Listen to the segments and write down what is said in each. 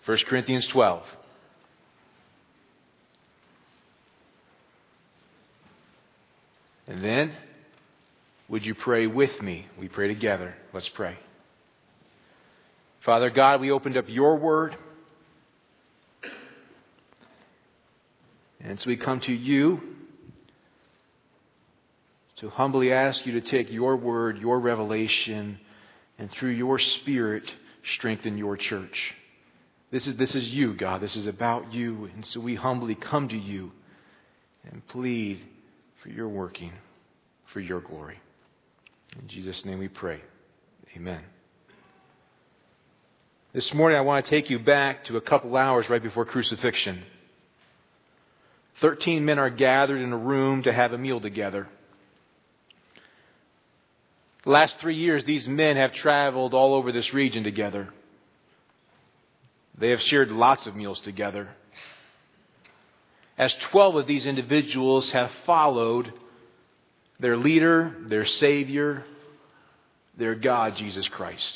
1 Corinthians 12. And then, would you pray with me? We pray together. Let's pray. Father God, we opened up your word. And so we come to you to humbly ask you to take your word, your revelation, and through your Spirit, strengthen your church. This is you, God. This is about you. And so we humbly come to you and plead for your working, for your glory. In Jesus' name we pray. Amen. This morning I want to take you back to a couple hours right before crucifixion. 13 men are gathered in a room to have a meal together. The last 3 years, these men have traveled all over this region together. They have shared lots of meals together. As 12 of these individuals have followed their leader, their Savior, their God, Jesus Christ.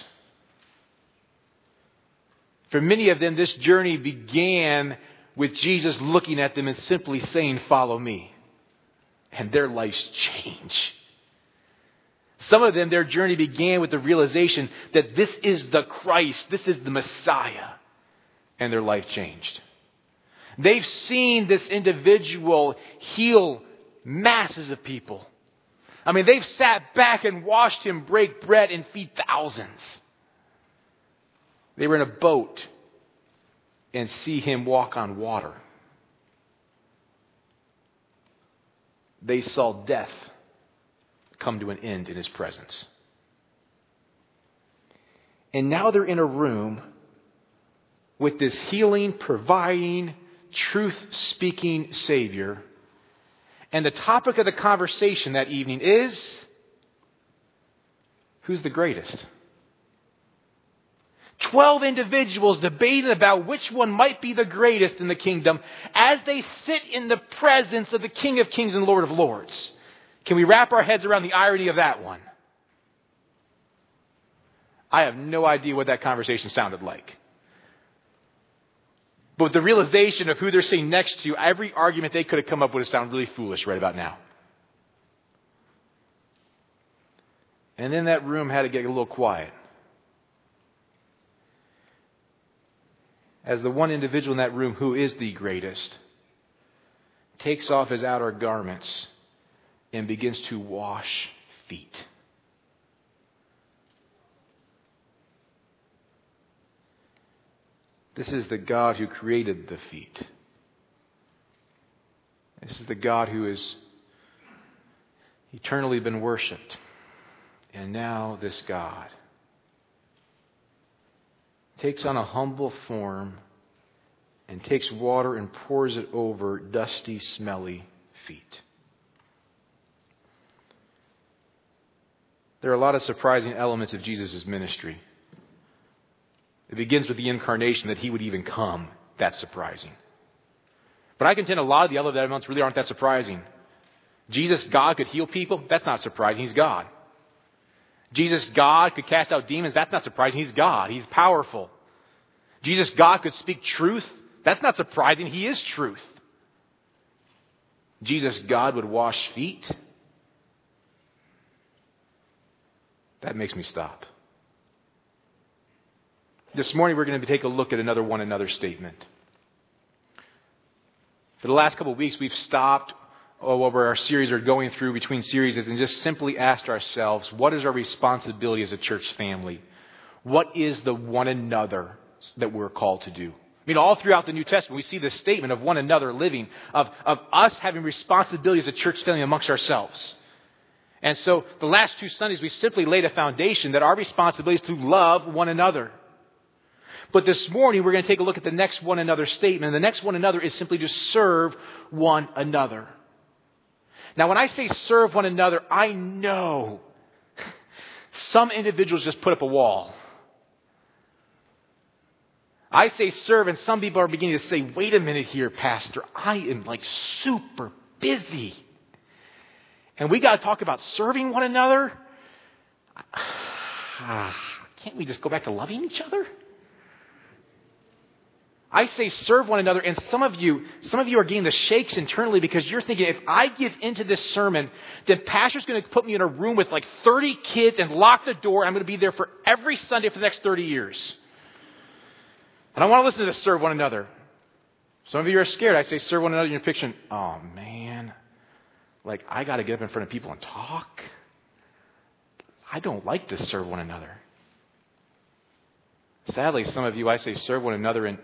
For many of them, this journey began with Jesus looking at them and simply saying, "Follow me." And their lives change. Some of them, their journey began with the realization that this is the Christ, this is the Messiah. And their life changed. They've seen this individual heal masses of people. I mean, they've sat back and watched him break bread and feed thousands. They were in a boat and see him walk on water. They saw death come to an end in his presence. And now they're in a room with this healing, providing, truth-speaking Savior. And the topic of the conversation that evening is, who's the greatest? 12 individuals debating about which one might be the greatest in the kingdom as they sit in the presence of the King of Kings and Lord of Lords. Can we wrap our heads around the irony of that one? I have no idea what that conversation sounded like. But the realization of who they're sitting next to, every argument they could have come up with sounded really foolish right about now. And then that room had to get a little quiet. As the one individual in that room who is the greatest takes off his outer garments and begins to wash feet. This is the God who created the feet. This is the God who has eternally been worshipped. And now this God takes on a humble form and takes water and pours it over dusty, smelly feet. There are a lot of surprising elements of Jesus' ministry. It begins with the incarnation, that he would even come. That's surprising. But I contend a lot of the other elements really aren't that surprising. Jesus, God, could heal people. That's not surprising. He's God. Jesus, God, could cast out demons. That's not surprising. He's God. He's powerful. Jesus, God, could speak truth. That's not surprising. He is truth. Jesus, God, would wash feet. That makes me stop. This morning we're going to take a look at another one another statement. For the last couple of weeks we've stopped over our series or going through between series and just simply asked ourselves, what is our responsibility as a church family? What is the one another that we're called to do? I mean, all throughout the New Testament we see this statement of one another living, of us having responsibility as a church family amongst ourselves. And so the last 2 Sundays we simply laid a foundation that our responsibility is to love one another. But this morning, we're going to take a look at the next one another statement. And the next one another is simply to serve one another. Now, when I say serve one another, I know some individuals just put up a wall. I say serve, and some people are beginning to say, wait a minute here, Pastor. I am like super busy. And we got to talk about serving one another? Can't we just go back to loving each other? I say serve one another, and some of you are getting the shakes internally because you're thinking, if I give into this sermon, then pastor's going to put me in a room with like 30 kids and lock the door, and I'm going to be there for every Sunday for the next 30 years. And I want to listen to this serve one another. Some of you are scared. I say serve one another, and you're picturing, oh man, like I got to get up in front of people and talk. I don't like to serve one another. Sadly, some of you, I say serve one another, and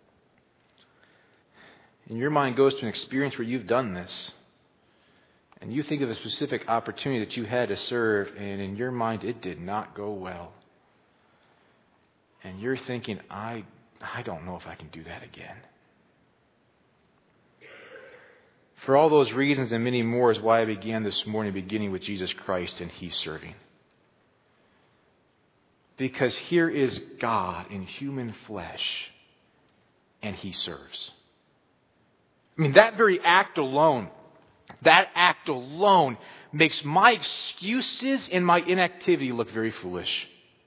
your mind goes to an experience where you've done this. And you think of a specific opportunity that you had to serve, and in your mind it did not go well. And you're thinking, I don't know if I can do that again. For all those reasons and many more is why I began this morning, beginning with Jesus Christ and He serving. Because here is God in human flesh, and He serves. I mean, that very act alone makes my excuses and my inactivity look very foolish.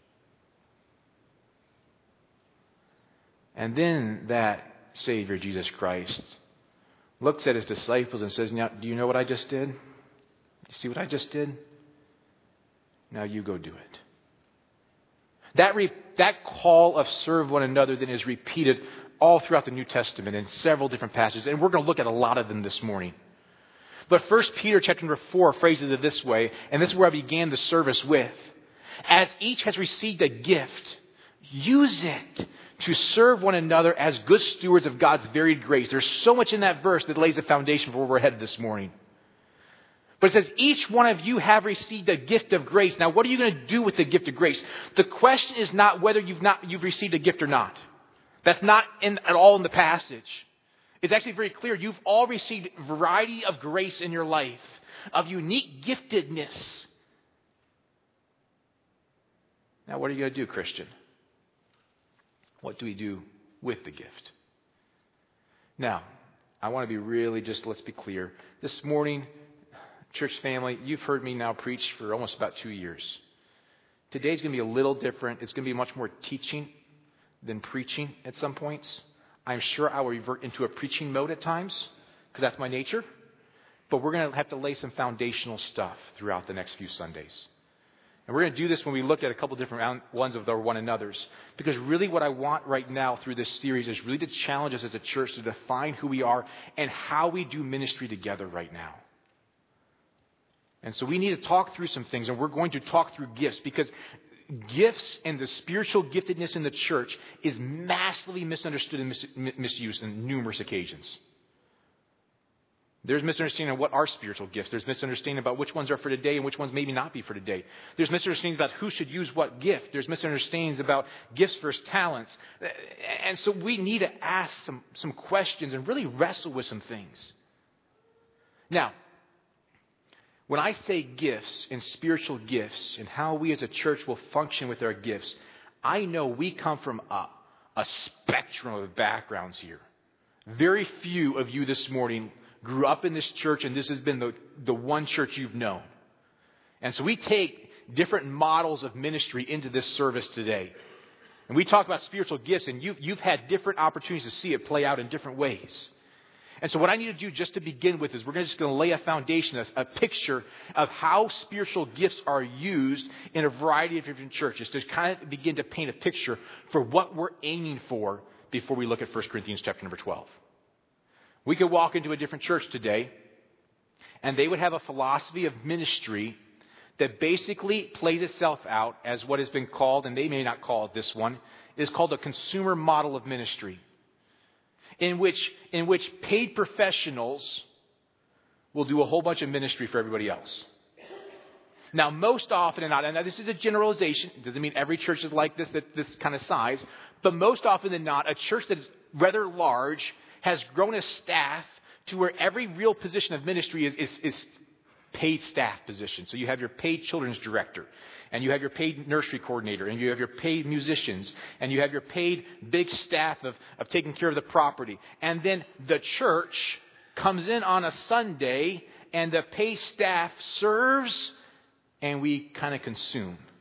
And then that Savior, Jesus Christ, looks at His disciples and says, now, do you know what I just did? You see what I just did? Now you go do it. That call of serve one another then is repeated all throughout the New Testament in several different passages, and we're going to look at a lot of them this morning. But 1 Peter chapter number 4 phrases it this way, and this is where I began the service with. As each has received a gift, use it to serve one another as good stewards of God's varied grace. There's so much in that verse that lays the foundation for where we're headed this morning. But it says, each one of you have received a gift of grace. Now, what are you going to do with the gift of grace? The question is not whether you've received a gift or not. That's not at all in the passage. It's actually very clear. You've all received a variety of grace in your life, of unique giftedness. Now, what are you going to do, Christian? What do we do with the gift? Now, I want to be really let's be clear. This morning, church family, you've heard me now preach for almost about 2 years. Today's going to be a little different. It's going to be much more teaching than preaching at some points. I'm sure I will revert into a preaching mode at times, because that's my nature. But we're going to have to lay some foundational stuff throughout the next few Sundays. And we're going to do this when we look at a couple different ones of the one another's. Because really what I want right now through this series is really to challenge us as a church to define who we are and how we do ministry together right now. And so we need to talk through some things, and we're going to talk through gifts, because gifts and the spiritual giftedness in the church is massively misunderstood and misused on numerous occasions. There's misunderstanding of what are spiritual gifts. There's misunderstanding about which ones are for today and which ones maybe not be for today. There's misunderstandings about who should use what gift. There's misunderstandings about gifts versus talents. And so we need to ask some questions and really wrestle with some things. Now, when I say gifts and spiritual gifts and how we as a church will function with our gifts, I know we come from a spectrum of backgrounds here. Very few of you this morning grew up in this church, and this has been the one church you've known. And so we take different models of ministry into this service today. And we talk about spiritual gifts, and you've had different opportunities to see it play out in different ways. And so what I need to do just to begin with is we're just going to lay a foundation, a picture of how spiritual gifts are used in a variety of different churches to kind of begin to paint a picture for what we're aiming for before we look at 1 Corinthians chapter number 12. We could walk into a different church today, and they would have a philosophy of ministry that basically plays itself out as what has been called, and they may not call it this one, is called a consumer model of ministry. In which paid professionals will do a whole bunch of ministry for everybody else. Now, most often than not, and now this is a generalization, it doesn't mean every church is like this kind of size, but most often than not, a church that is rather large has grown a staff to where every real position of ministry is paid staff position. So you have your paid children's director, and you have your paid nursery coordinator, and you have your paid musicians, and you have your paid big staff of taking care of the property. And then the church comes in on a Sunday, and the paid staff serves, and we kind of consume.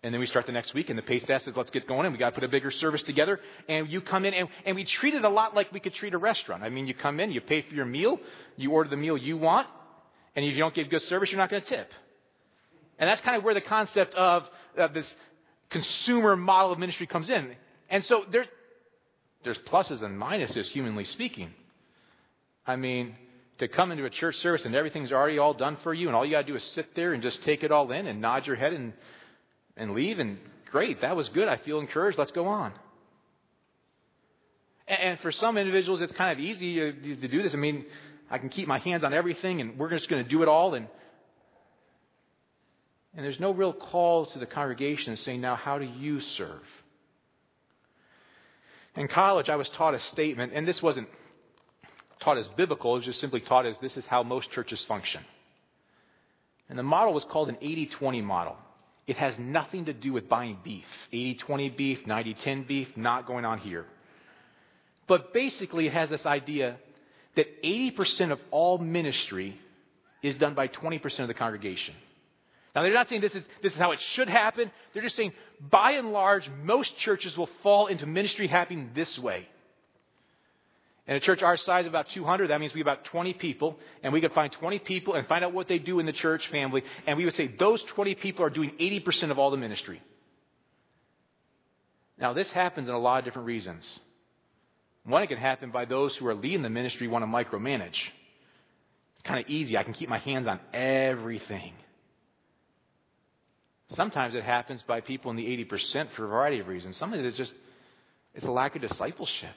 And then we start the next week, and the pay staff says, let's get going, and we got to put a bigger service together. And you come in, and we treat it a lot like we could treat a restaurant. I mean, you come in, you pay for your meal, you order the meal you want, and if you don't give good service, you're not going to tip. And that's kind of where the concept of this consumer model of ministry comes in. And so there's pluses and minuses, humanly speaking. I mean, to come into a church service and everything's already all done for you, and all you got to do is sit there and just take it all in and nod your head and leave, and great, that was good. I feel encouraged. Let's go on. And for some individuals, it's kind of easy to do this. I mean, I can keep my hands on everything, and we're just going to do it all. And there's no real call to the congregation saying, now, how do you serve? In college, I was taught a statement, and this wasn't taught as biblical. It was just simply taught as this is how most churches function. And the model was called an 80-20 model. It has nothing to do with buying beef. 80-20 beef, 90-10 beef, not going on here. But basically it has this idea that 80% of all ministry is done by 20% of the congregation. Now, they're not saying this is how it should happen. They're just saying, by and large, most churches will fall into ministry happening this way. In a church our size, about 200, that means we have about 20 people, and we could find 20 people and find out what they do in the church family, and we would say those 20 people are doing 80% of all the ministry. Now, this happens in a lot of different reasons. One, it can happen by those who are leading the ministry want to micromanage. It's kind of easy. I can keep my hands on everything. Sometimes it happens by people in the 80% for a variety of reasons. Sometimes it's a lack of discipleship.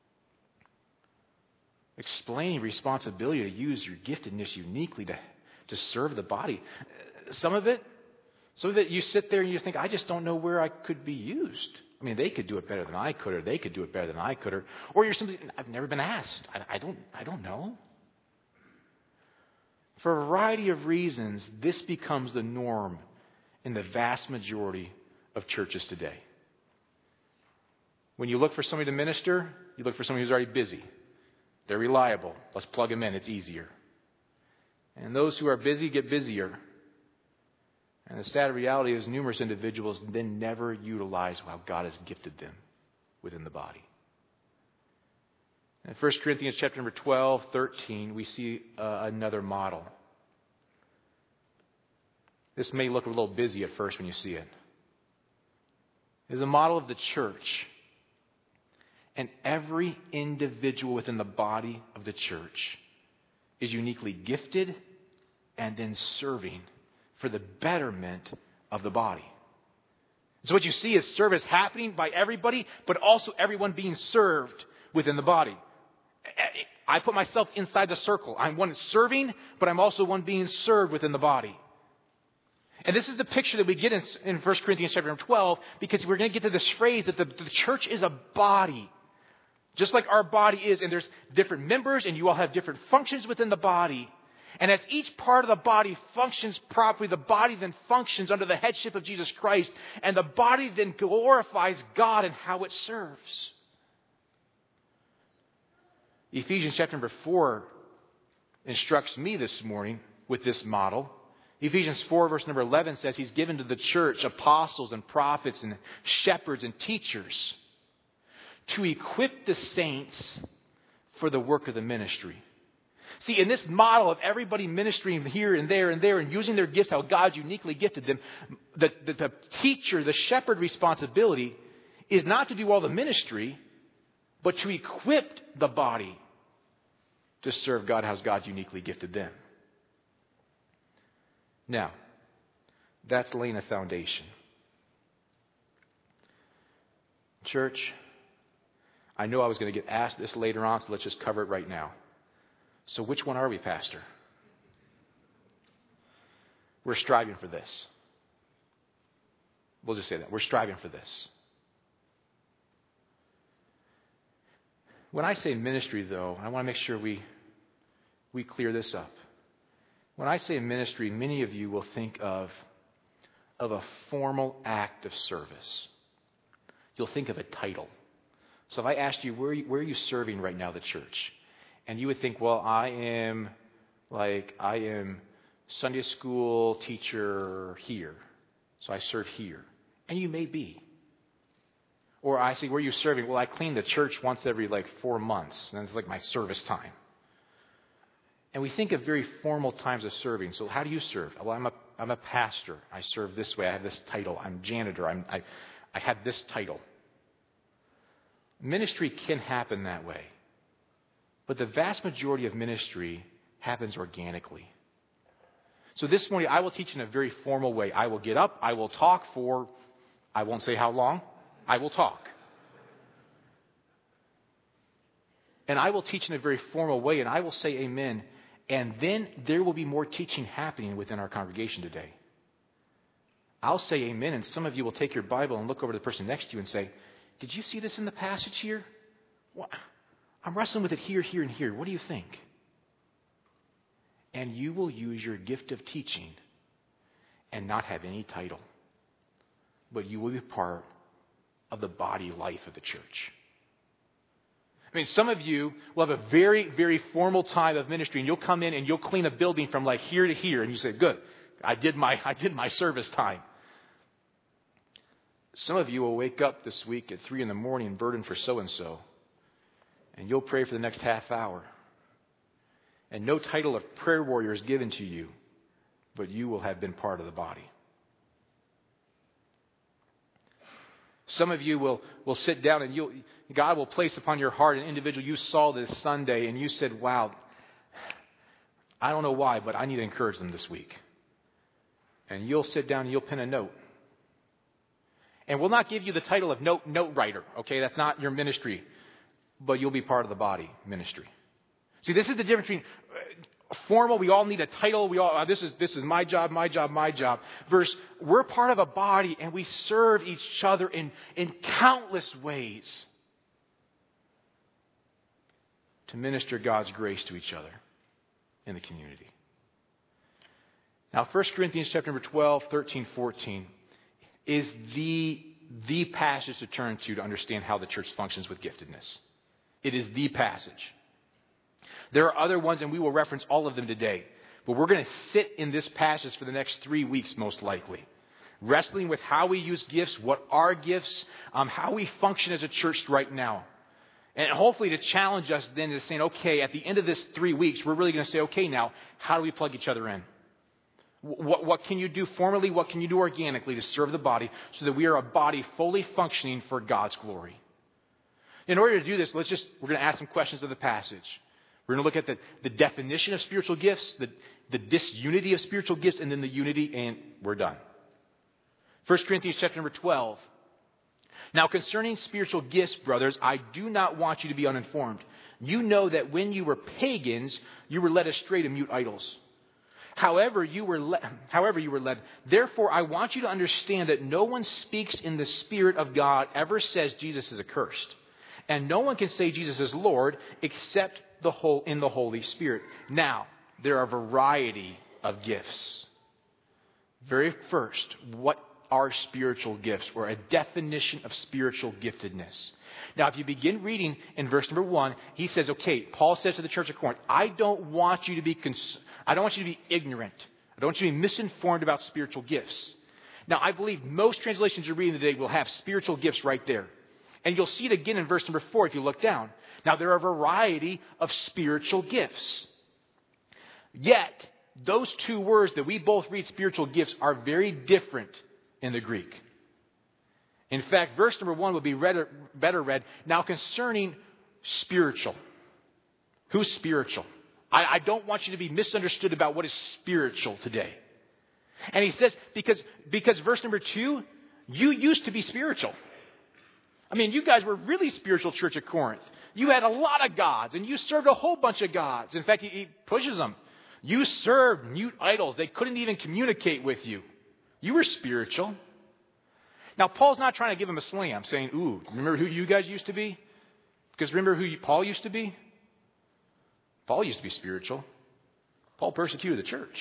Explaining responsibility to use your giftedness uniquely to serve the body. Some of it you sit there and you think, I just don't know where I could be used. I mean, they could do it better than I could, or they could do it better than I could, or you're simply, I've never been asked. I don't know. For a variety of reasons, this becomes the norm in the vast majority of churches today. When you look for somebody to minister, you look for somebody who's already busy. They're reliable. Let's plug them in. It's easier. And those who are busy get busier. And the sad reality is numerous individuals then never utilize how God has gifted them within the body. In 1 Corinthians chapter number 12, 13, we see another model. This may look a little busy at first when you see it. It's a model of the church. And every individual within the body of the church is uniquely gifted and then serving for the betterment of the body. So what you see is service happening by everybody, but also everyone being served within the body. I put myself inside the circle. I'm one serving, but I'm also one being served within the body. And this is the picture that we get in 1 Corinthians chapter 12, because we're going to get to this phrase that the church is a body. Just like our body is, and there's different members, and you all have different functions within the body. And as each part of the body functions properly, the body then functions under the headship of Jesus Christ, and the body then glorifies God in how it serves. Ephesians chapter number 4 instructs me this morning with this model. Ephesians 4 verse number 11 says He's given to the church apostles and prophets and shepherds and teachers to equip the saints for the work of the ministry. See, in this model of everybody ministering here and there and using their gifts how God uniquely gifted them, the teacher, the shepherd responsibility is not to do all the ministry, but to equip the body to serve God how God uniquely gifted them. Now, that's laying a foundation. Church, I know I was going to get asked this later on, so let's just cover it right now. So which one are we, Pastor? We're striving for this. We'll just say that. We're striving for this. When I say ministry, though, I want to make sure we clear this up. When I say ministry, many of you will think of a formal act of service. You'll think of a title. So if I asked you, where are you serving right now, the church? And you would think, well, I am Sunday school teacher here. So I serve here. And you may be. Or I say, where are you serving? Well, I clean the church once every 4 months. And it's like my service time. And we think of very formal times of serving. So how do you serve? Well, I'm a pastor. I serve this way. I have this title. I'm janitor. I have this title. Ministry can happen that way. But the vast majority of ministry happens organically. So this morning, I will teach in a very formal way. I will get up. I will talk for, I won't say how long. I will talk. And I will teach in a very formal way, and I will say amen. And then there will be more teaching happening within our congregation today. I'll say amen, and some of you will take your Bible and look over to the person next to you and say, did you see this in the passage here? Well, I'm wrestling with it here, here, and here. What do you think? And you will use your gift of teaching and not have any title. But you will be part of the body life of the church. I mean, some of you will have a very, very formal time of ministry, and you'll come in and you'll clean a building from here to here, and you say, good, I did my service time. Some of you will wake up this week at 3 a.m. burdened for so-and-so, and you'll pray for the next half hour. And no title of prayer warrior is given to you, but you will have been part of the body. Some of you will sit down and God will place upon your heart an individual you saw this Sunday and you said, wow, I don't know why, but I need to encourage them this week. And you'll sit down and you'll pen a note. And we'll not give you the title of note writer, okay? That's not your ministry, but you'll be part of the body ministry. See, this is the difference between formal, we all need a title, this is my job, versus we're part of a body and we serve each other in countless ways to minister God's grace to each other in the community. Now, 1 Corinthians chapter number 12, 13, 14 is the passage to turn to understand how the church functions with giftedness. It is the passage. There are other ones, and we will reference all of them today. But we're going to sit in this passage for the next 3 weeks, most likely. Wrestling with how we use gifts, what are gifts, how we function as a church right now. And hopefully to challenge us then to saying, okay, at the end of this 3 weeks, we're really going to say, okay, now, how do we plug each other in? What can you do formally? What can you do organically to serve the body so that we are a body fully functioning for God's glory? In order to do this, we're going to ask some questions of the passage. We're going to look at the definition of spiritual gifts, the disunity of spiritual gifts, and then the unity, and we're done. 1 Corinthians chapter number 12. Now concerning spiritual gifts, brothers, I do not want you to be uninformed. You know that when you were pagans, you were led astray to mute idols. However you were led. Therefore, I want you to understand that no one speaks in the Spirit of God ever says Jesus is accursed. And no one can say Jesus is Lord except in the Holy Spirit. Now, there are a variety of gifts. Very first, what are spiritual gifts, or a definition of spiritual giftedness? Now, if you begin reading in verse number 1, he says, okay, Paul says to the church of Corinth, I don't want you to be ignorant. I don't want you to be misinformed about spiritual gifts. Now, I believe most translations you're reading today will have spiritual gifts right there. And you'll see it again in verse number 4 if you look down. Now, there are a variety of spiritual gifts. Yet, those two words that we both read spiritual gifts are very different in the Greek. In fact, verse number 1 would be better read, now concerning spiritual. Who's spiritual? I don't want you to be misunderstood about what is spiritual today. And he says, because verse number 2, you used to be spiritual. I mean, you guys were really spiritual, church at Corinth. You had a lot of gods, and you served a whole bunch of gods. In fact, he pushes them. You served mute idols. They couldn't even communicate with you. You were spiritual. Now, Paul's not trying to give him a slam, saying, ooh, remember who you guys used to be? Because remember who Paul used to be? Paul used to be spiritual. Paul persecuted the church.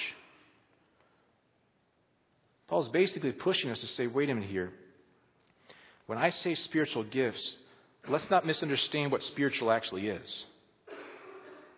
Paul's basically pushing us to say, wait a minute here. When I say spiritual gifts, let's not misunderstand what spiritual actually is.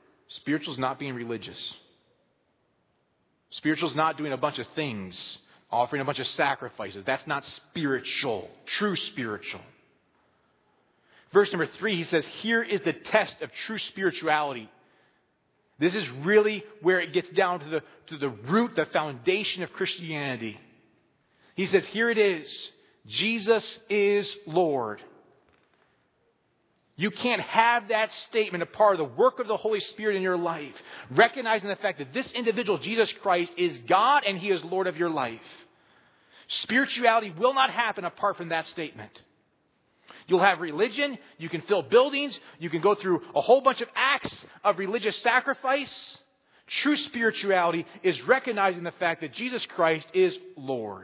Spiritual is not being religious. Spiritual is not doing a bunch of things offering a bunch of sacrifices. That's not spiritual, true spiritual. Verse number 3, he says, here is the test of true spirituality. This is really where it gets down to the root, the foundation of Christianity. He says, here it is. Jesus is Lord. You can't have that statement a part of the work of the Holy Spirit in your life, recognizing the fact that this individual, Jesus Christ, is God and He is Lord of your life. Spirituality will not happen apart from that statement. You'll have religion, you can fill buildings, you can go through a whole bunch of acts of religious sacrifice. True spirituality is recognizing the fact that Jesus Christ is Lord.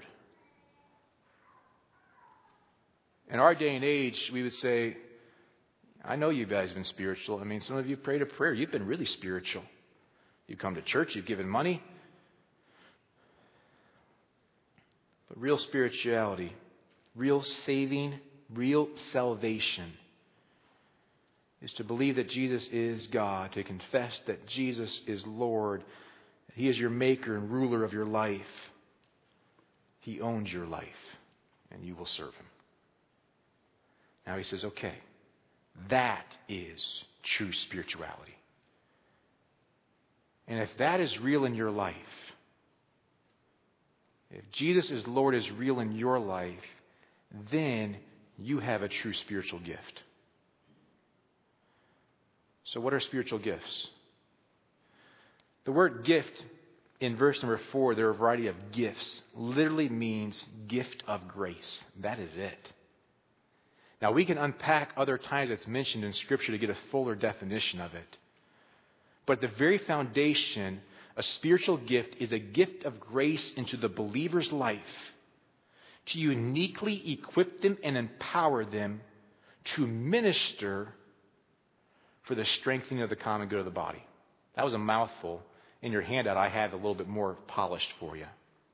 In our day and age, we would say, I know you guys have been spiritual. I mean, some of you prayed a prayer. You've been really spiritual. You come to church, you've given money. But real spirituality, real saving, real salvation is to believe that Jesus is God, to confess that Jesus is Lord, that He is your maker and ruler of your life. He owns your life, and you will serve Him. Now he says, okay, that is true spirituality. And if that is real in your life, if Jesus is Lord is real in your life, then you have a true spiritual gift. So what are spiritual gifts? The word gift in verse number 4, there are a variety of gifts, literally means gift of grace. That is it. Now, we can unpack other times it's mentioned in Scripture to get a fuller definition of it. But the very foundation, a spiritual gift is a gift of grace into the believer's life to uniquely equip them and empower them to minister for the strengthening of the common good of the body. That was a mouthful. In your handout, I have a little bit more polished for you.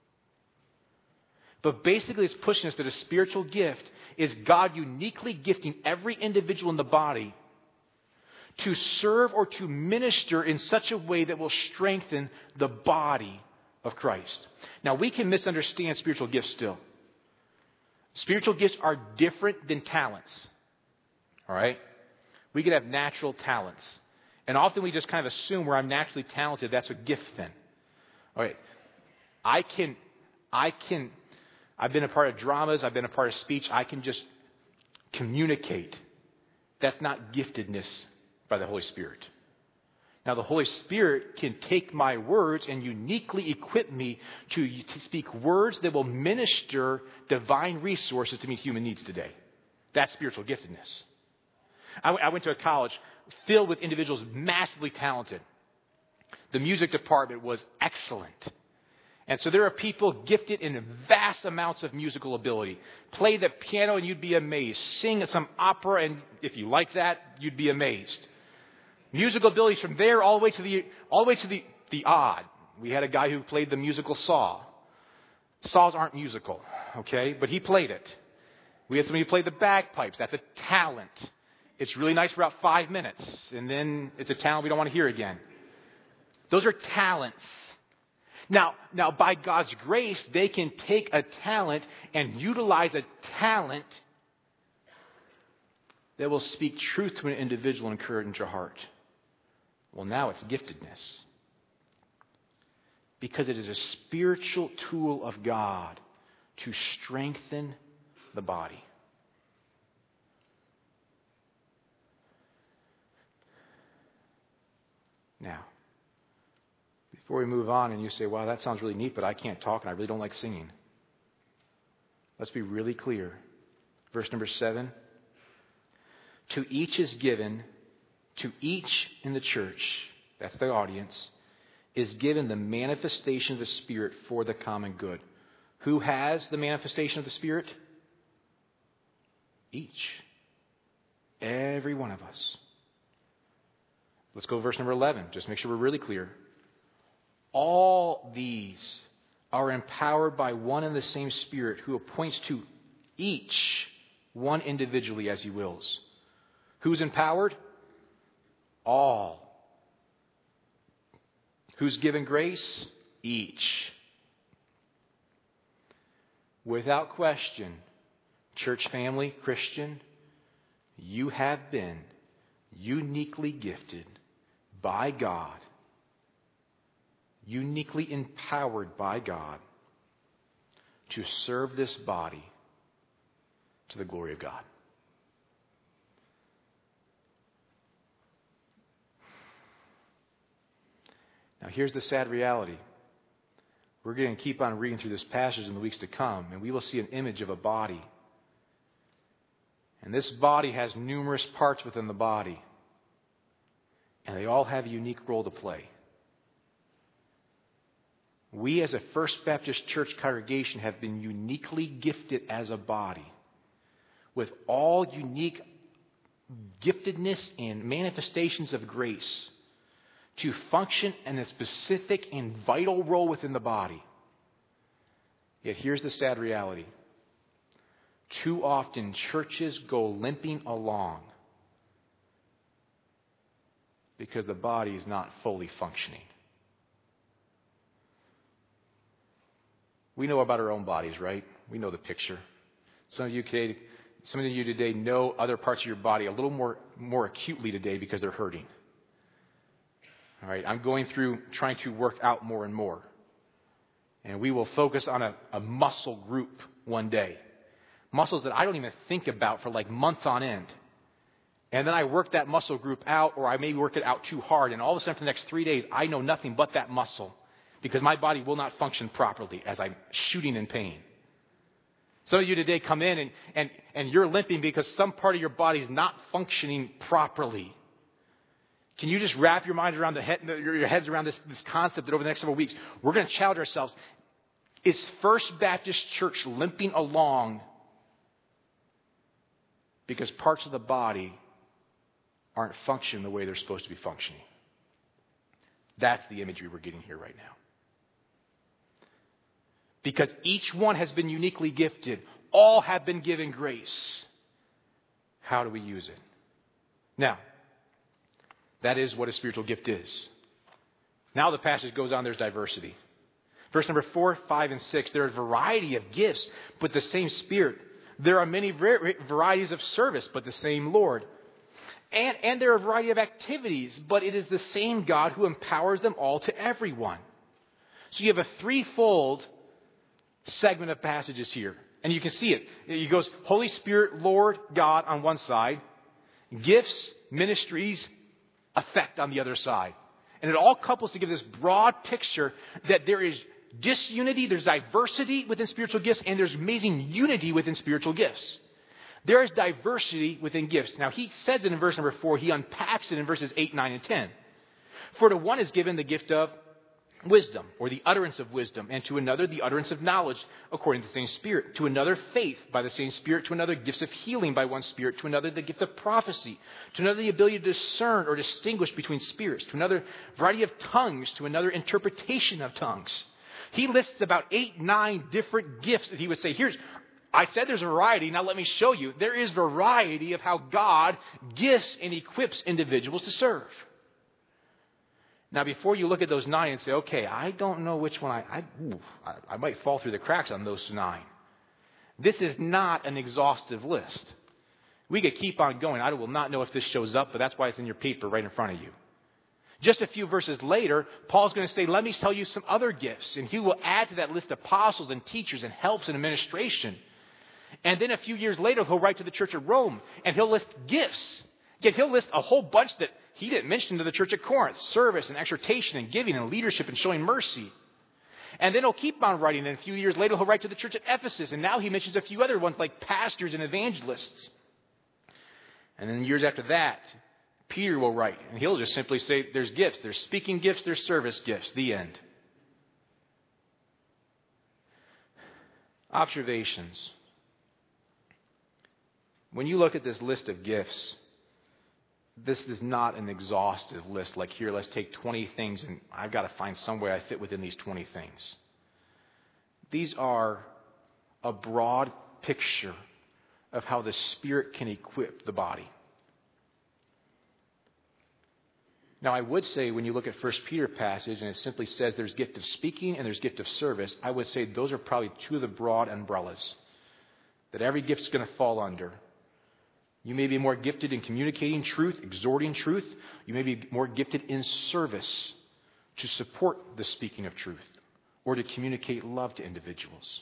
But basically, it's pushing us that a spiritual gift is God uniquely gifting every individual in the body to serve or to minister in such a way that will strengthen the body of Christ. Now, we can misunderstand spiritual gifts still. Spiritual gifts are different than talents. All right? We could have natural talents. And often we just kind of assume where I'm naturally talented, that's a gift then. All right. I've been a part of dramas. I've been a part of speech. I can just communicate. That's not giftedness by the Holy Spirit. Now, the Holy Spirit can take my words and uniquely equip me to speak words that will minister divine resources to meet human needs today. That's spiritual giftedness. I went to a college filled with individuals massively talented. The music department was excellent. And so there are people gifted in vast amounts of musical ability. Play the piano and you'd be amazed. Sing some opera and if you like that, you'd be amazed. Musical abilities from there all the way to the odd. We had a guy who played the musical saw. Saws aren't musical, okay? But he played it. We had somebody who played the bagpipes. That's a talent. It's really nice for about 5 minutes. And then it's a talent we don't want to hear again. Those are talents. Now, by God's grace, they can take a talent and utilize a talent that will speak truth to an individual and encourage your heart. Well, now it's giftedness. Because it is a spiritual tool of God to strengthen the body. Now, before we move on and you say, wow, that sounds really neat, but I can't talk and I really don't like singing. Let's be really clear. Verse number 7. To each is given, to each in the church, that's the audience, is given the manifestation of the Spirit for the common good. Who has the manifestation of the Spirit? Each. Every one of us. Let's go to verse number 11. Just make sure we're really clear. All these are empowered by one and the same Spirit who appoints to each one individually as He wills. Who's empowered? All. Who's given grace? Each. Without question, church family, Christian, you have been uniquely gifted by God, uniquely empowered by God to serve this body to the glory of God. Now, here's the sad reality. We're going to keep on reading through this passage in the weeks to come, and we will see an image of a body. And this body has numerous parts within the body, and they all have a unique role to play. We as a First Baptist Church congregation have been uniquely gifted as a body with all unique giftedness and manifestations of grace to function in a specific and vital role within the body. Yet here's the sad reality. Too often churches go limping along because the body is not fully functioning. We know about our own bodies, right? We know the picture. Some of you today know other parts of your body a little more acutely today because they're hurting. All right, I'm going through trying to work out more and more. And we will focus on a muscle group one day. Muscles that I don't even think about for like months on end. And then I work that muscle group out, or I maybe work it out too hard. And all of a sudden for the next 3 days, I know nothing but that muscle because my body will not function properly as I'm shooting in pain. Some of you today come in and you're limping because some part of your body is not functioning properly. Can you just wrap your minds around your heads around this concept that over the next several weeks, we're going to challenge ourselves. Is First Baptist Church limping along because parts of the body aren't functioning the way they're supposed to be functioning? That's the imagery we're getting here right now. Because each one has been uniquely gifted. All have been given grace. How do we use it? Now, that is what a spiritual gift is. Now the passage goes on, there's diversity. Verse number 4, 5, and 6, there are a variety of gifts, but the same Spirit. There are many varieties of service, but the same Lord. And there are a variety of activities, but it is the same God who empowers them all to everyone. So you have a threefold segment of passages here. And you can see it. It goes Holy Spirit, Lord, God on one side, gifts, ministries, effect on the other side. And it all couples to give this broad picture that there is disunity, there's diversity within spiritual gifts, and there's amazing unity within spiritual gifts. There is diversity within gifts. Now, he says it in verse number 4. He unpacks it in verses 8, 9, and 10. For to one is given the gift of wisdom, or the utterance of wisdom, and to another the utterance of knowledge, according to the same Spirit. To another faith by the same Spirit. To another gifts of healing by one Spirit. To another the gift of prophecy. To another the ability to discern or distinguish between spirits. To another variety of tongues. To another interpretation of tongues. He lists about 8, 9 different gifts that he would say, I said there's a variety, now let me show you. There is variety of how God gifts and equips individuals to serve. Now, before you look at those 9 and say, okay, I don't know which one I might fall through the cracks on those 9. This is not an exhaustive list. We could keep on going. I will not know if this shows up, but that's why it's in your paper right in front of you. Just a few verses later, Paul's going to say, let me tell you some other gifts. And he will add to that list apostles and teachers and helps and administration. And then a few years later, he'll write to the church at Rome and he'll list gifts. Yet he'll list a whole bunch that he didn't mention to the church at Corinth: service and exhortation and giving and leadership and showing mercy. And then he'll keep on writing. And a few years later, he'll write to the church at Ephesus. And now he mentions a few other ones like pastors and evangelists. And then years after that, Peter will write. And he'll just simply say there's gifts. There's speaking gifts. There's service gifts. The end. Observations. When you look at this list of gifts, this is not an exhaustive list like, here, let's take 20 things and I've got to find some way I fit within these 20 things. These are a broad picture of how the Spirit can equip the body. Now, I would say when you look at 1 Peter passage and it simply says there's gift of speaking and there's gift of service, I would say those are probably two of the broad umbrellas that every gift is going to fall under. You may be more gifted in communicating truth, exhorting truth. You may be more gifted in service to support the speaking of truth or to communicate love to individuals.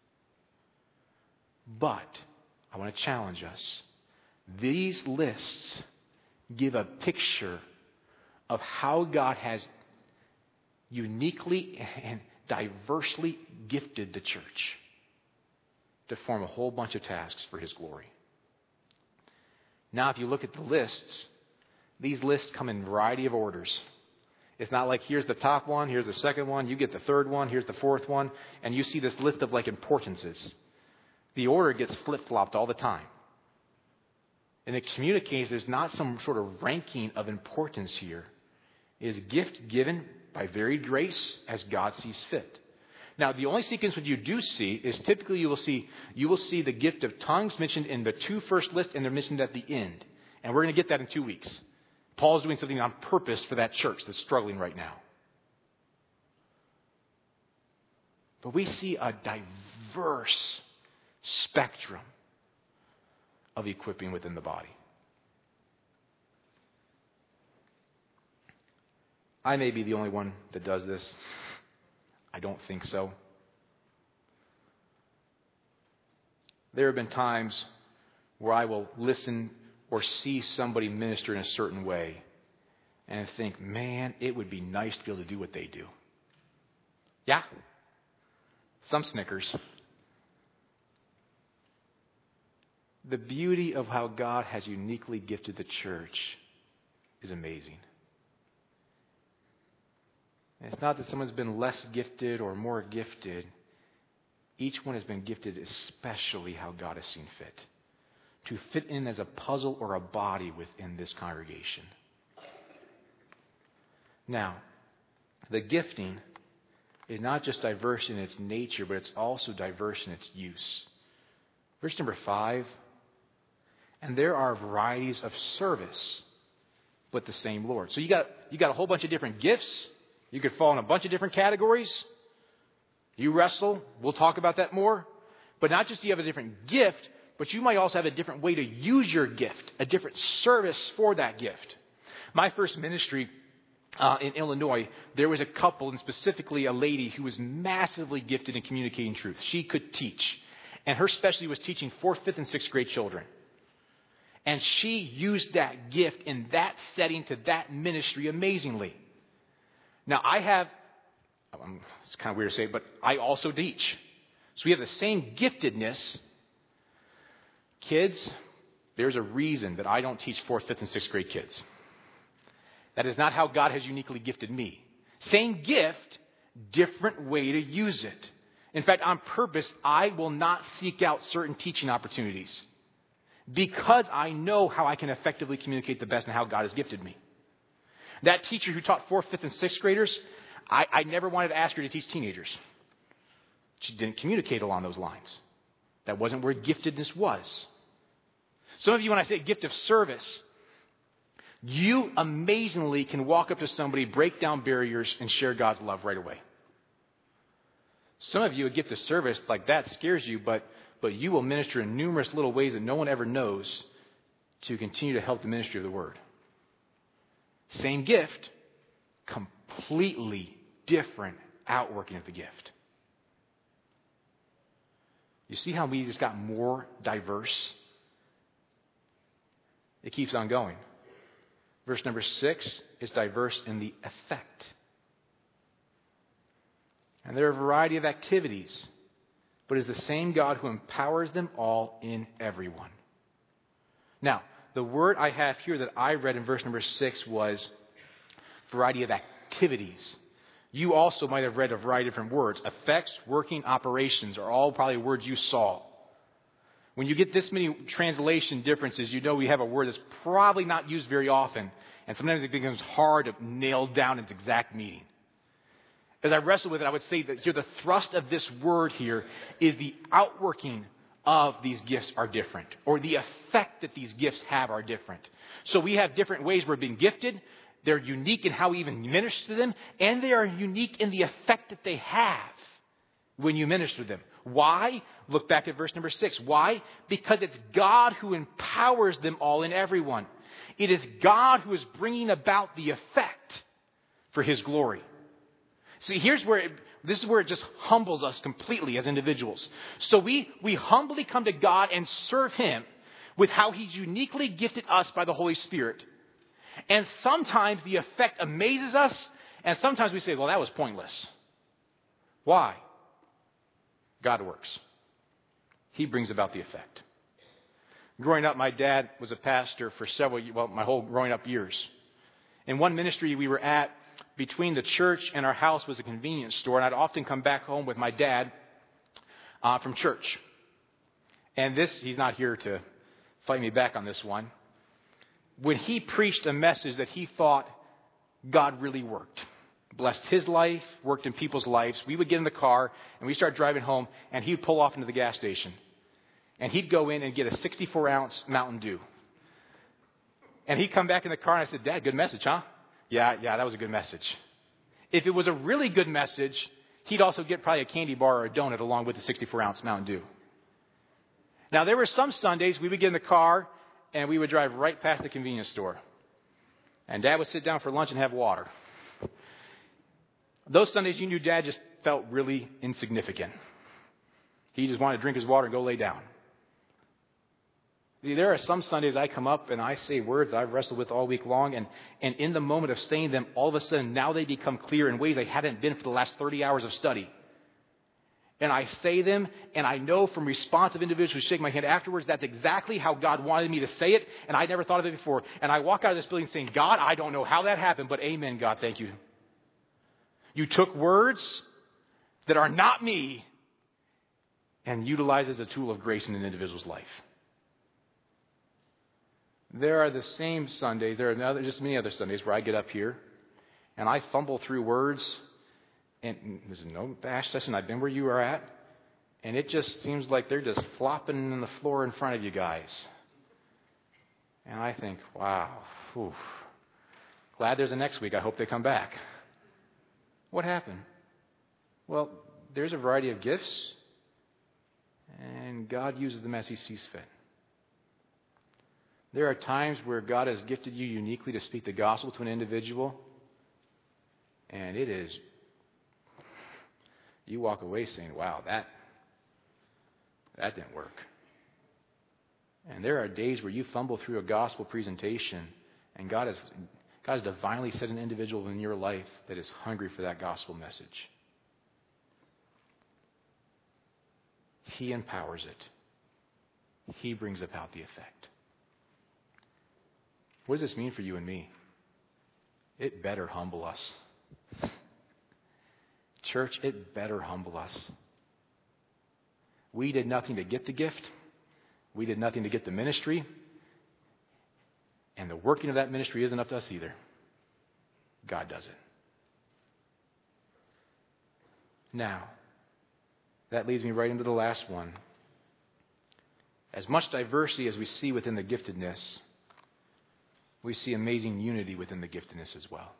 But I want to challenge us. These lists give a picture of how God has uniquely and diversely gifted the church to form a whole bunch of tasks for His glory. Now, if you look at the lists, these lists come in a variety of orders. It's not like here's the top one, here's the second one, you get the third one, here's the fourth one, and you see this list of like importances. The order gets flip-flopped all the time. And it communicates there's not some sort of ranking of importance here. It is gift given by varied grace as God sees fit. Now, the only sequence that you do see is typically you will see the gift of tongues mentioned in the two first lists, and they're mentioned at the end. And we're going to get that in 2 weeks. Paul is doing something on purpose for that church that's struggling right now. But we see a diverse spectrum of equipping within the body. I may be the only one that does this. I don't think so. There have been times where I will listen or see somebody minister in a certain way and think, man, it would be nice to be able to do what they do. Yeah? Some snickers. The beauty of how God has uniquely gifted the church is amazing. And it's not that someone's been less gifted or more gifted. Each one has been gifted especially how God has seen fit, to fit in as a puzzle or a body within this congregation. Now, the gifting is not just diverse in its nature, but it's also diverse in its use. Verse number 5, and there are varieties of service, but the same Lord. So you got a whole bunch of different gifts. You could fall in a bunch of different categories. You wrestle. We'll talk about that more. But not just do you have a different gift, but you might also have a different way to use your gift, a different service for that gift. My first ministry in Illinois, there was a couple, and specifically a lady who was massively gifted in communicating truth. She could teach. And her specialty was teaching 4th, 5th, and 6th grade children. And she used that gift in that setting to that ministry amazingly. Now, it's kind of weird to say, but I also teach. So we have the same giftedness. Kids, there's a reason that I don't teach 4th, 5th, and 6th grade kids. That is not how God has uniquely gifted me. Same gift, different way to use it. In fact, on purpose, I will not seek out certain teaching opportunities because I know how I can effectively communicate the best and how God has gifted me. That teacher who taught 4th, 5th, and 6th graders, I never wanted to ask her to teach teenagers. She didn't communicate along those lines. That wasn't where giftedness was. Some of you, when I say gift of service, you amazingly can walk up to somebody, break down barriers, and share God's love right away. Some of you, a gift of service like that scares you, but you will minister in numerous little ways that no one ever knows to continue to help the ministry of the word. Same gift, completely different outworking of the gift. You see how we just got more diverse? It keeps on going. Verse number 6 is diverse in the effect. And there are a variety of activities, but it is the same God who empowers them all in everyone. Now, the word I have here that I read in verse number 6 was variety of activities. You also might have read a variety of different words. Effects, working, operations are all probably words you saw. When you get this many translation differences, you know we have a word that's probably not used very often. And sometimes it becomes hard to nail down its exact meaning. As I wrestle with it, I would say that here the thrust of this word here is the outworking of these gifts are different, or the effect that these gifts have are different. So we have different ways we're being gifted, They're unique in how we even minister to them, and they are unique in the effect that they have when you minister to them. Why? Look back at verse number 6. Why? Because it's God who empowers them all and everyone. It is God who is bringing about the effect for His glory. See, this is where it just humbles us completely as individuals. So we humbly come to God and serve Him with how He's uniquely gifted us by the Holy Spirit. And sometimes the effect amazes us, and sometimes we say, well, that was pointless. Why? God works. He brings about the effect. Growing up, my dad was a pastor for my whole growing up years. In one ministry we were at, between the church and our house was a convenience store, and I'd often come back home with my dad from church. And he's not here to fight me back on this one. When he preached a message that he thought God really worked, blessed his life, worked in people's lives, we would get in the car and we start driving home, and he'd pull off into the gas station. And he'd go in and get a 64-ounce Mountain Dew. And he'd come back in the car, and I said, Dad, good message, huh? Yeah, that was a good message. If it was a really good message, he'd also get probably a candy bar or a donut along with the 64-ounce Mountain Dew. Now, there were some Sundays we would get in the car and we would drive right past the convenience store. And Dad would sit down for lunch and have water. Those Sundays you knew Dad just felt really insignificant. He just wanted to drink his water and go lay down. See, there are some Sundays I come up and I say words that I've wrestled with all week long, and in the moment of saying them, all of a sudden now they become clear in ways they hadn't been for the last 30 hours of study. And I say them, and I know from responsive individuals who shake my hand afterwards, that's exactly how God wanted me to say it, and I never thought of it before. And I walk out of this building saying, God, I don't know how that happened, but amen, God, thank you. You took words that are not me and utilized as a tool of grace in an individual's life. There are the same Sundays, there are just many other Sundays where I get up here and I fumble through words, and there's no bash session, I've been where you are at, and it just seems like they're just flopping on the floor in front of you guys. And I think, wow, glad there's a next week. I hope they come back. What happened? Well, there's a variety of gifts, and God uses them as He sees fit. There are times where God has gifted you uniquely to speak the gospel to an individual, and it is, you walk away saying, wow, that didn't work. And there are days where you fumble through a gospel presentation, and God has divinely set an individual in your life that is hungry for that gospel message. He empowers it. He brings about the effect. What does this mean for you and me? It better humble us. Church, it better humble us. We did nothing to get the gift. We did nothing to get the ministry. And the working of that ministry isn't up to us either. God does it. Now, that leads me right into the last one. As much diversity as we see within the giftedness, we see amazing unity within the giftedness as well.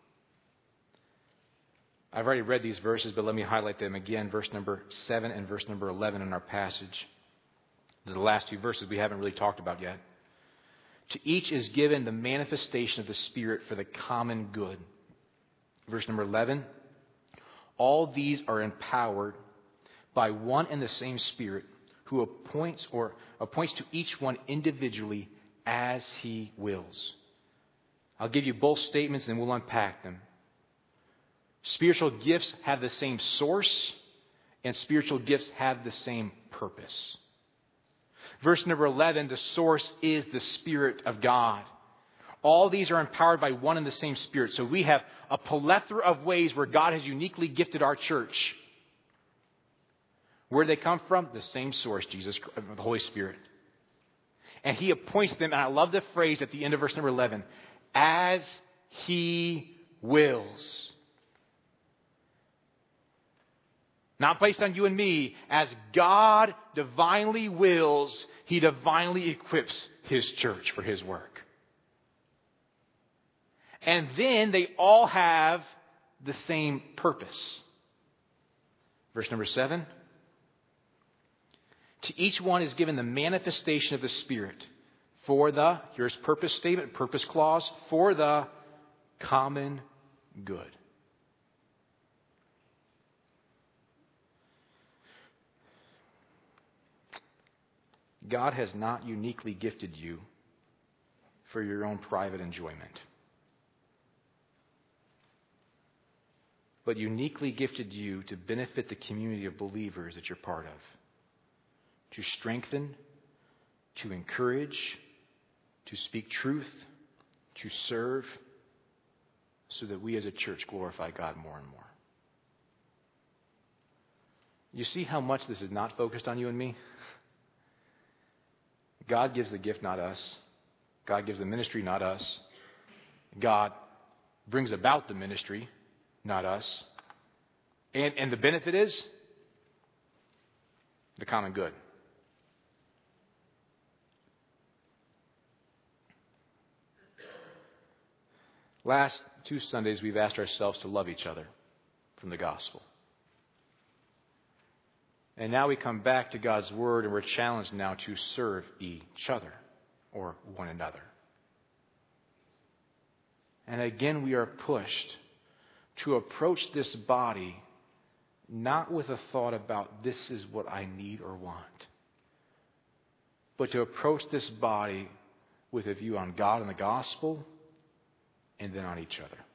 I've already read these verses, but let me highlight them again. Verse number 7 and verse number 11 in our passage. The last two verses we haven't really talked about yet. To each is given the manifestation of the Spirit for the common good. Verse number 11. All these are empowered by one and the same Spirit, who appoints to each one individually as He wills. I'll give you both statements and we'll unpack them. Spiritual gifts have the same source, and spiritual gifts have the same purpose. Verse number 11, the source is the Spirit of God. All these are empowered by one and the same Spirit. So we have a plethora of ways where God has uniquely gifted our church. Where do they come from? The same source, Jesus, the Holy Spirit. And He appoints them, and I love the phrase at the end of verse number 11, as He wills. Not based on you and me. As God divinely wills, He divinely equips His church for His work. And then they all have the same purpose. Verse number 7. To each one is given the manifestation of the Spirit for the, here's purpose statement, purpose clause, for the common good. God has not uniquely gifted you for your own private enjoyment, but uniquely gifted you to benefit the community of believers that you're part of, to strengthen, to encourage, to speak truth, to serve, so that we as a church glorify God more and more. You see how much this is not focused on you and me? God gives the gift, not us. God gives the ministry, not us. God brings about the ministry, not us. And the benefit is the common good. Last 2 Sundays, we've asked ourselves to love each other from the gospel. And now we come back to God's Word, and we're challenged now to serve each other or one another. And again, we are pushed to approach this body not with a thought about this is what I need or want, but to approach this body with a view on God and the gospel, and then on each other.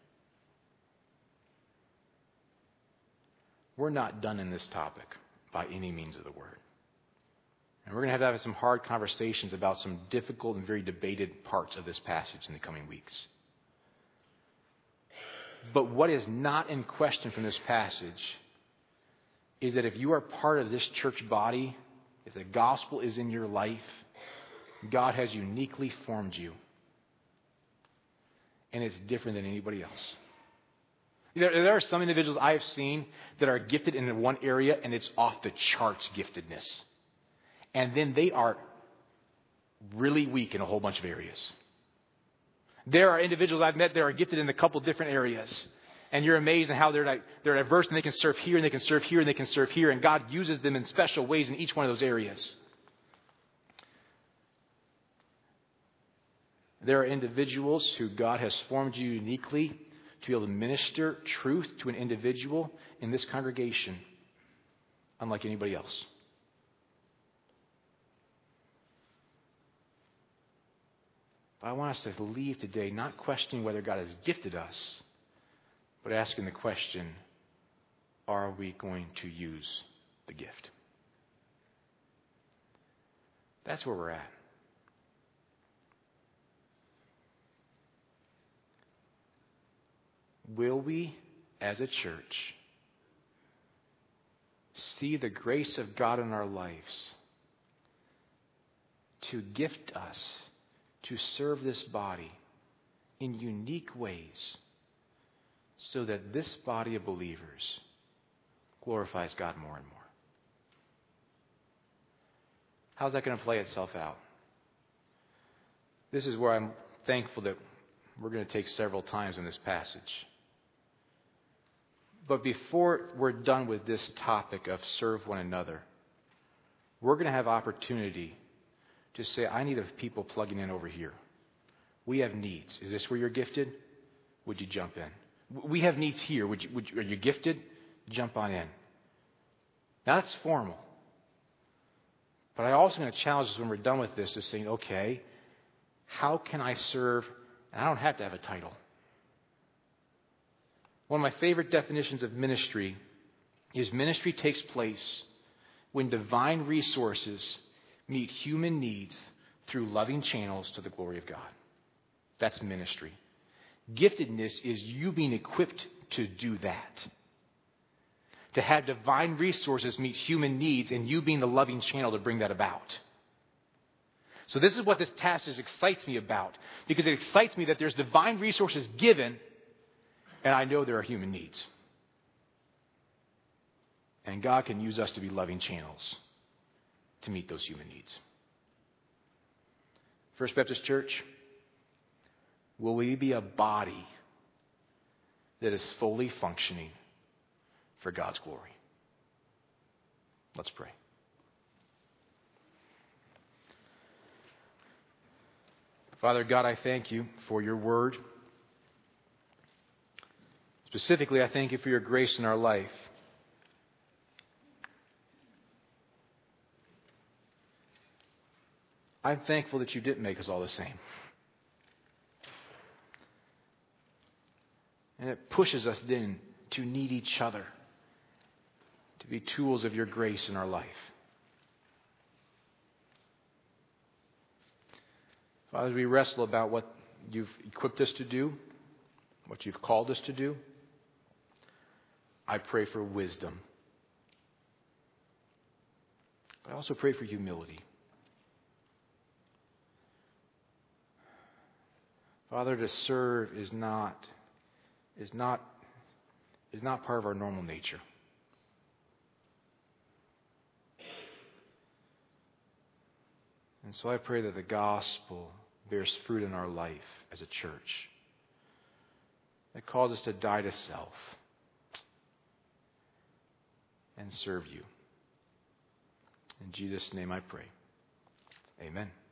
We're not done in this topic by any means of the word. And we're going to have some hard conversations about some difficult and very debated parts of this passage in the coming weeks. But what is not in question from this passage is that if you are part of this church body, if the gospel is in your life, God has uniquely formed you. And it's different than anybody else. There are some individuals I have seen that are gifted in one area, and it's off the charts giftedness. And then they are really weak in a whole bunch of areas. There are individuals I've met that are gifted in a couple different areas. And you're amazed at how they're diverse, and they can serve here, and they can serve here, and they can serve here. And God uses them in special ways in each one of those areas. There are individuals who God has formed you uniquely to be able to minister truth to an individual in this congregation, unlike anybody else. But I want us to leave today not questioning whether God has gifted us, but asking the question, are we going to use the gift? That's where we're at. Will we, as a church, see the grace of God in our lives to gift us to serve this body in unique ways so that this body of believers glorifies God more and more? How's that going to play itself out? This is where I'm thankful that we're going to take several times in this passage. But before we're done with this topic of serve one another, we're going to have opportunity to say, I need people plugging in over here. We have needs. Is this where you're gifted? Would you jump in? We have needs here. Are you gifted? Jump on in. Now that's formal. But I also going to challenge us when we're done with this to saying, okay, how can I serve? And I don't have to have a title. One of my favorite definitions of ministry is ministry takes place when divine resources meet human needs through loving channels to the glory of God. That's ministry. Giftedness is you being equipped to do that. To have divine resources meet human needs and you being the loving channel to bring that about. So this is what this passage excites me about, because it excites me that there's divine resources given, and I know there are human needs. And God can use us to be loving channels to meet those human needs. First Baptist Church, will we be a body that is fully functioning for God's glory. Let's pray. Father God, I thank you for your word. Specifically, I thank you for your grace in our life. I'm thankful that you didn't make us all the same. And it pushes us then to need each other, to be tools of your grace in our life. Father, as we wrestle about what you've equipped us to do, what you've called us to do, I pray for wisdom. But I also pray for humility. Father, to serve is not part of our normal nature. And so I pray that the gospel bears fruit in our life as a church. It calls us to die to self and serve you. In Jesus' name I pray. Amen.